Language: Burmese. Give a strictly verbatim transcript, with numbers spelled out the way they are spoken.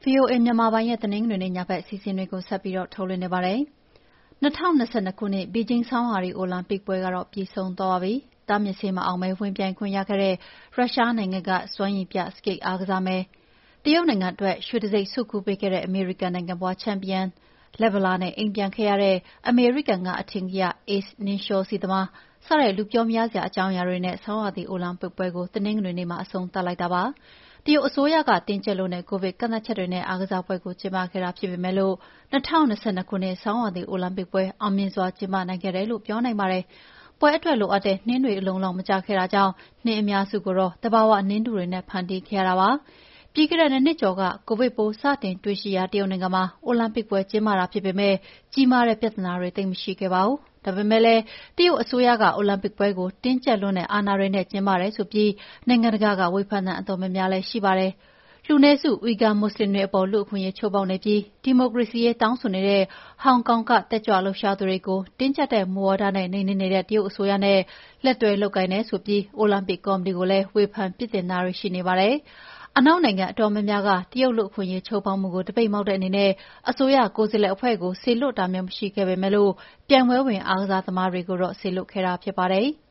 ဗွီအိုအေမြန်မာပိုင်းရဲ့တနင်္ဂနွေနေ့ညဘက်အစီအစဉ်တွေကိုဆက်ပြီးထုတ်လွှင့်နေပါတယ်။၂၀၂၂ခုနှစ်ဘေဂျင်းဆောင်းရာသီအိုလံပစ်ပွဲကတော့ပြီးဆုံးသွားပါပြီ။တားမြစ်ဆေးမအောင်ဘဲဝင်ပြိုင်ခွင့်ရခဲ့တဲ့ရုရှားနိုင်ငံကစွမ်းရည်ပြစကိတ်အားကစားမယ်၊တရုတ်နိုင်ငံအတွက်ရွှေတံဆိပ်ဆုခူးပေးခဲ့တဲ့အမေရိကန်နိုင်ငံဖွားချန်ပီယံ၊လက်ဗလာနဲ့အိမ်ပြန်ခဲ့ရတဲ့အမေရိကန်ကအထင်ကရ Ace နှင်းလျှောစီးသမားစတဲ့လူပြောမရစရာအကြောင်းအရာတွေနဲ့ဆောင်းရာသီအိုလံပစ်ပွဲကိုတနင်္ဂနွေနေ့မှာအဆုံးသတ်လိုက်တာပါ။တရုတ်အစိုးရကတင်းကျပ်လွန်းတဲ့ကိုဗစ်ကန့်သတ်ချက်တွေနဲ့အားကစားပွဲကိုကျင်းပခဲ့တာဖြစ်ပေမဲ့၂၀၂၂ခုနှစ်ဆောင်းရာသီအိုလံပစ်ပွဲအောင်မြင်စွာကျင်းပနိုင်ခဲ့တယ်လို့ပြောနိုင်ပါတယ်။ပွဲအတွက်လိုအပ်တဲ့နှင်းတွေအလုံအလောက်မကျခဲ့တာကြောင့်နှင်းအများစုကိုတော့သဘာဝနှင်းတူတွေနဲ့ဖန်တီးခဲ့ရတာပါ။ပြီးခဲ့တဲ့၂နှစ်ကျော်ကကိုဗစ်ပိုးစတင်တွေ့ရှိရာတရုတ်နိုင်ငံမှာအိုလံပစ်ပွဲကျင်းပတာဖြစ်ပေမဲ့ကြီးမားတဲ့ပြဿနာတွေသိပ်မရှိခဲ့ပါဘူး။ဒါပေမဲ့လည်းတရုတ်အစိုးရကအိုလံပစ်ပွဲကိုတင်းကျပ်လွန်းတဲ့အာဏာတွေနဲ့ကျင်းပတယ်ဆိုပြီးနိုင်ငံတကာကဝေဖန်သံအတော်များများလည်းရှိပါတယ်။လူနည်းစုဝီဂါမွတ်ဆလင်တွေအပေါ်လူ့အခွင့်အရေးချိုးဖောက်နေပြီးဒီမိုကရေစီရေးတောင်းဆိုနေတဲ့ဟောင်ကောင်ကတက်ကြွလှုပ်ရှားသူတွေကိုတင်းကျပ်တဲ့မူဝါဒနဲ့နှိမ်နင်းနေတဲ့တရုတ်အစိုးရနဲ့လက်တွဲလုပ်ကိုင်တယ်ဆိုပြီးအိုလံပစ်ကော်မတီကိုလည်းဝေဖန်ပြစ်တင်တာတွေရှိနေပါတယ်။အနောက်နိုင်ငံအတော်များများကတရုတ်လူ့အခွင့်အရေးချိုးဖောက်မှုကိုတပိတ်မှောက်တဲ့အနေနဲ့အစိုးရကိုယ်စားလှယ်အဖွဲ့ကိုစေလွှတ်တာမျိုးမရှိခဲ့ပေမဲ့ပြိုင်ပွဲဝင်အားကစားသမားတွေကိုတော့စေလွှတ်ခဲ့တာဖြစ်ပါတယ်။